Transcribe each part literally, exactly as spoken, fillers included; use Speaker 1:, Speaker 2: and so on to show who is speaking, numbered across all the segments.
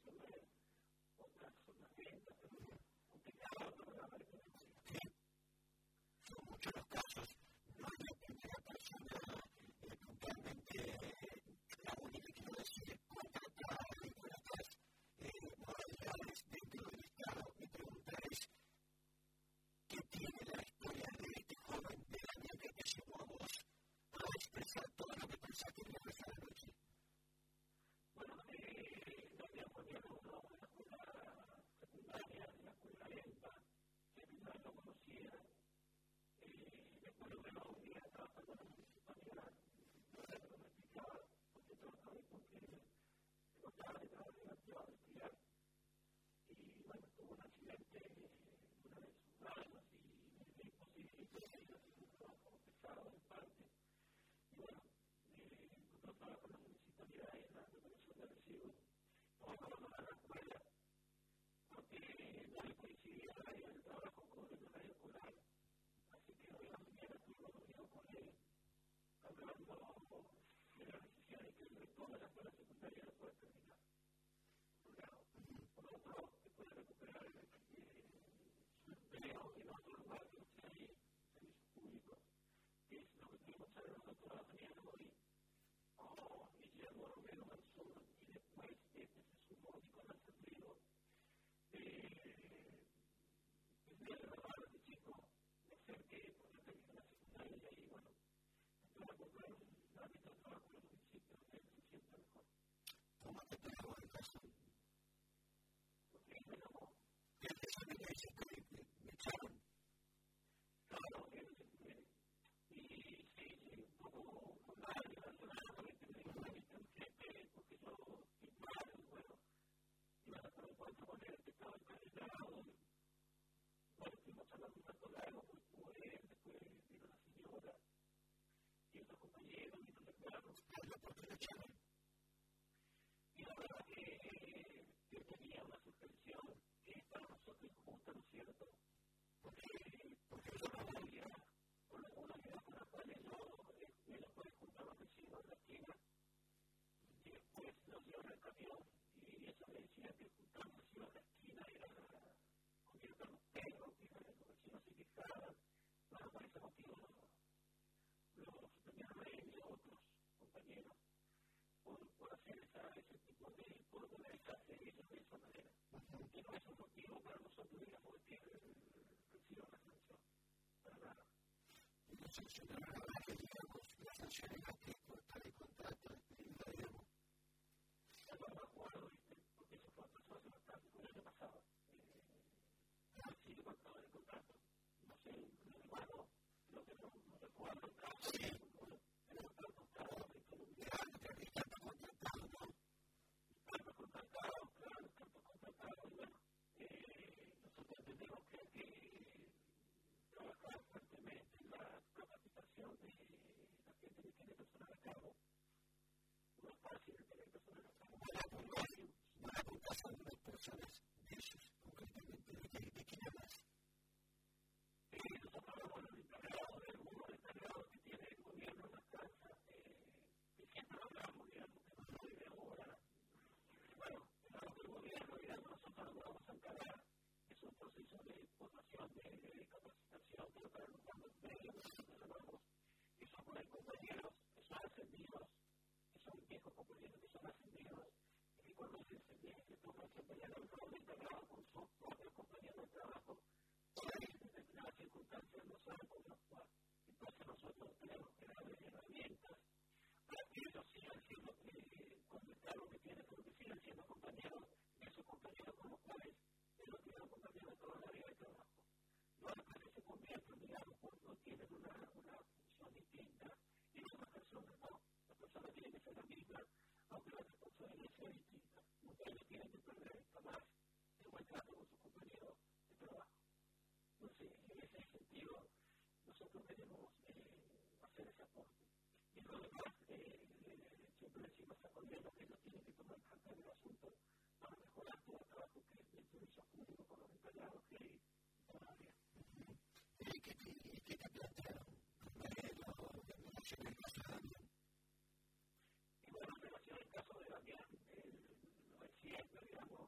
Speaker 1: Digamos,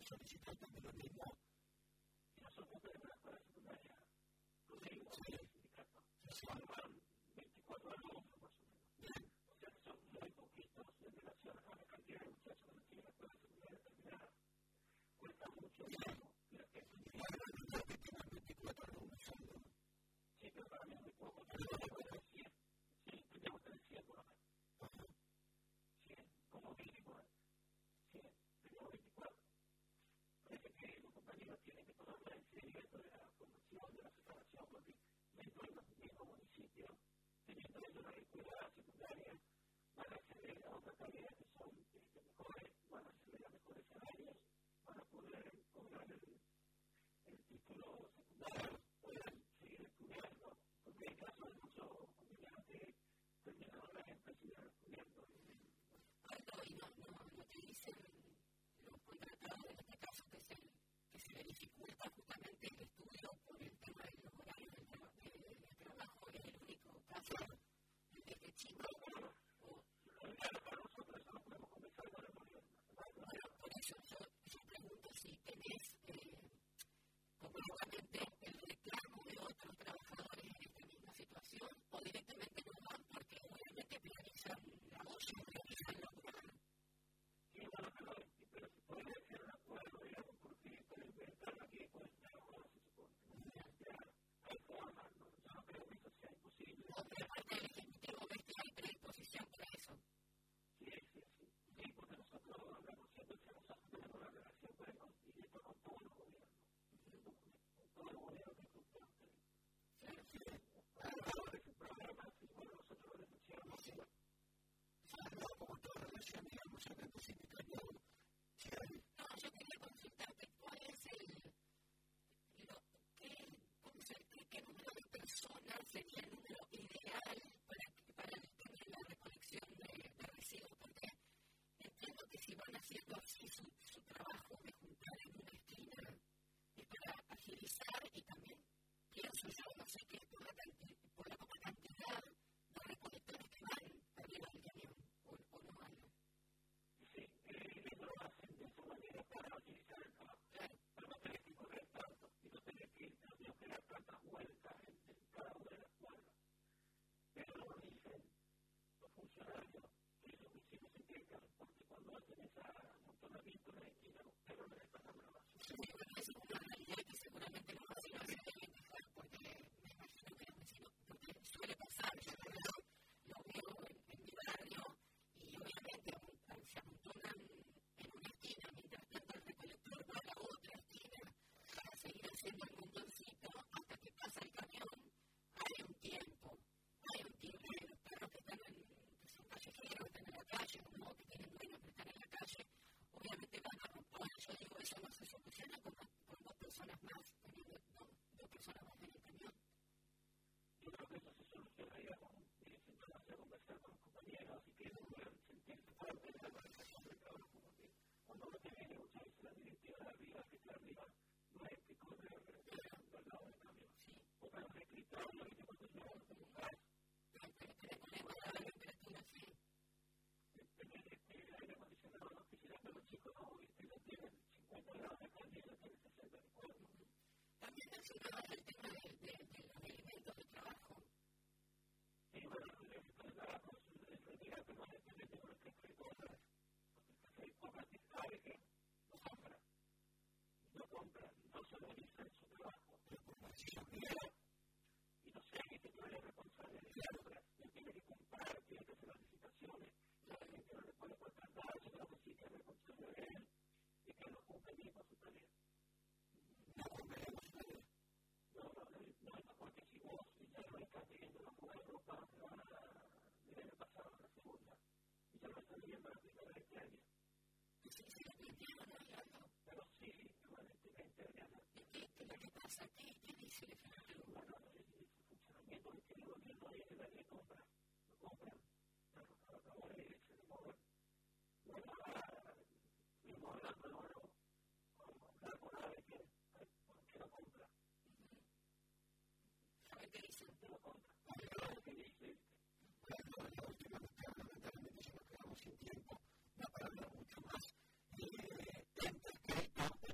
Speaker 1: solicitantes de lo mismo.
Speaker 2: Y nosotros tenemos una escuela secundaria, inclusive,
Speaker 1: Sí.
Speaker 2: el sindicato,
Speaker 1: Sí.
Speaker 2: van veinticuatro alumnos más o menos.
Speaker 1: Bien.
Speaker 2: O sea que son muy poquitos en relación a la cantidad de muchachos que tienen la escuela secundaria terminada. Cuesta mucho tiempo.
Speaker 1: Y la realidad que tienen veinticuatro alumnos son, ¿no?
Speaker 2: Sí, pero para mí es muy poco. Yo tengo que tener cien. Sí, tenemos que tener cien por lo menos.
Speaker 1: Ajá.
Speaker 2: cien, como mínimo. cien, tenemos veinticuatro. Parece que los compañeros tienen que tomarla en serio esto de la formación, de la separación, porque dentro de los mismos municipios, teniendo ellos la escuela secundaria, van a acceder a otras tareas que son este, mejores, van a acceder a mejores salarios, van a poder cobrar el, el título secundario, puedan seguir estudiando, porque hay casos de muchos compañeros que terminaron la empresa y siguen estudiando.
Speaker 3: Algo, y no, no, no te dicen los contratados en este caso que se, que se le dificulta justamente el estudio por el tema de los horarios del, tra- de, del trabajo, es el único caso desde chico. O,
Speaker 2: Claro, para nosotros eso lo podemos conversar con el gobierno.
Speaker 3: bueno, por eso yo, yo pregunto si tenés eh, completamente el reclamo de otros trabajadores en esta misma situación o directamente no van porque obviamente priorizan la olla, priorizan lo que
Speaker 2: Sí, bueno, pero, pero se puede hacer un acuerdo, digamos, porque pueden estar aquí, pueden estar ahora, se supone. Ya hay formas, ¿no? Yo no creo que eso sea imposible.
Speaker 3: otra parte del Ejecutivo ves que hay predisposición para eso.
Speaker 2: Sí, sí, sí. Sí, porque nosotros hablamos siempre que nosotros tenemos una relación buena y esto con todos los gobiernos. Con todos los gobiernos que cumplen ustedes.
Speaker 3: Claro, sí.
Speaker 2: Ahora ese programa, sí, bueno, nosotros lo denunciamos.
Speaker 1: Sí. No, como toda relación, digamos, en el sindicato, si hay
Speaker 3: No, yo quería consultarte cuál es el, lo, qué, cómo se, qué, qué número de personas sería el número ideal para, que- para el tema de la recolección de, de residuos, porque entiendo que si van haciendo así su, su trabajo de juntar en una esquina es para agilizar y también pienso yo, no sé qué es por la, canti- por la poca cantidad de recolectores que van arriba del camión, o, o no hay.
Speaker 2: Sí, eh, ellos lo hacen de esa manera para agilizar el trabajo.
Speaker 3: Claro.
Speaker 2: Para no tener que correr tanto y no tener que, no que dar tantas vueltas en, en cada una de las cuadras. Pero lo dicen los funcionarios que ellos mismos se encargan, porque cuando hacen ese amontonamiento en la esquina, los perros les pasan la basura.
Speaker 3: Sí, bueno, es una realidad que seguramente los vecinos se deben quejar porque me imagino que los vecinos, porque suele pasar, yo lo veo, lo veo en, en mi barrio y obviamente amun- se amontonan en una esquina, mientras tanto el recolector va a la otra esquina para seguir haciendo el montoncito hasta que pasa el camión. Hay un tiempo, hay un tiempo de los perros que están en, que son callejeros, están en la calle, no, que tienen dueños que están en la calle, obviamente van a romper. Yo digo, eso no se soluciona con, con dos personas más, teniendo dos, dos personas más en el camión.
Speaker 2: Yo creo que eso se solucionaría con eh, sentarse a conversar con los compañeros y que ellos puedan sentirse parte de la organización del trabajo, porque cuando uno tiene muchas veces la directiva de arriba, que está arriba, no es que corre al lado del camión.
Speaker 3: Sí,
Speaker 2: O para los escritorios, y que cuando llegan como un gas,
Speaker 3: pero pero pero con la igualdad de temperatura, sí.
Speaker 2: tener este aire acondicionado en la oficina, pero los chicos no, este, no tienen cincuenta grados de calle, no tienen sesenta y cuatro.
Speaker 3: También mencionabas el tema de, de, de los elementos de trabajo.
Speaker 2: Y bueno, el trabajo es retirar permanentemente con el jefe de compras, porque el jefe de compras sabe que no compra, no compra, no se organiza en su trabajo, y no sé, hay que tener responsable de las obras, él tiene que comprar, tiene que hacer las licitaciones, la gente no le puede contratar, yo creo que sí que es responsable de él, y que no cumple bien con su tarea.
Speaker 1: no convenemos con él.
Speaker 2: No, no, no, no, porque si vos ya no estás viendo la nueva ropa, te van a del año pasado, la segunda, y ya no estás viendo la primera de este año.
Speaker 3: Sí, sí, lo entiendo, no hay algo.
Speaker 2: Pero sí, permanentemente, Adriana,
Speaker 3: ¿Qué, qué, qué es lo que pasa? ¿Qué, qué dice el Ejecutivo?
Speaker 2: bueno, el funcionamiento que tiene el gobierno ahí en el área de compra, lo compran, los trabajadores se demoran, bueno, fuimos hablando ahora con la Conave que ¿por qué lo compra?
Speaker 3: A ver qué dicen.
Speaker 2: ¿Qué lo compra? Lo que dice,
Speaker 1: Bueno, la última mitad, lamentablemente, ya nos quedamos sin tiempo, no para hablar mucho más. Eh, entre que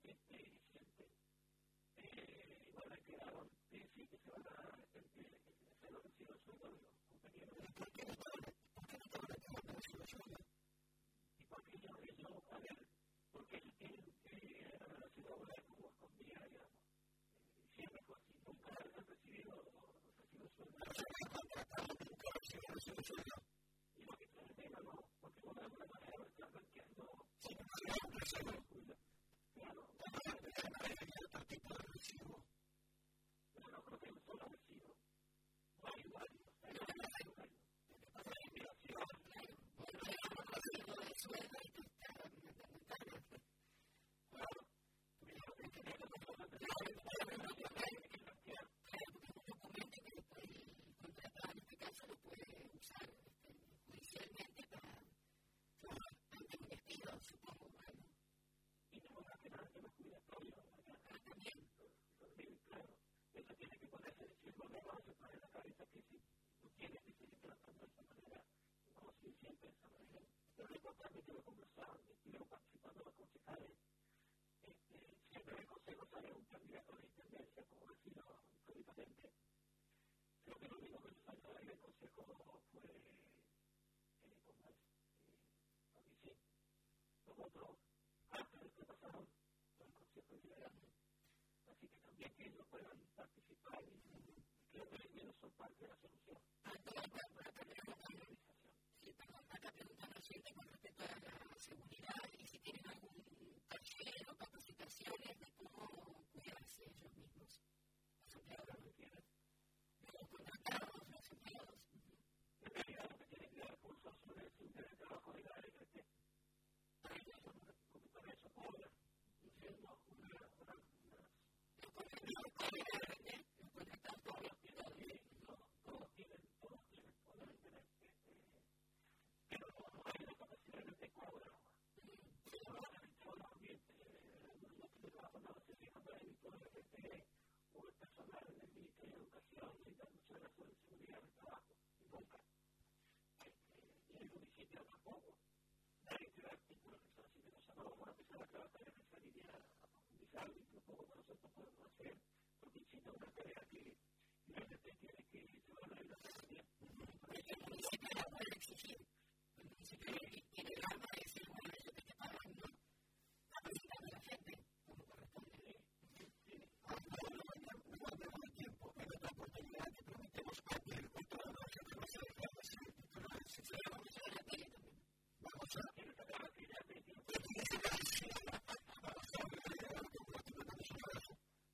Speaker 2: Nosotros podemos hacer, porque existe una tarea que realmente tiene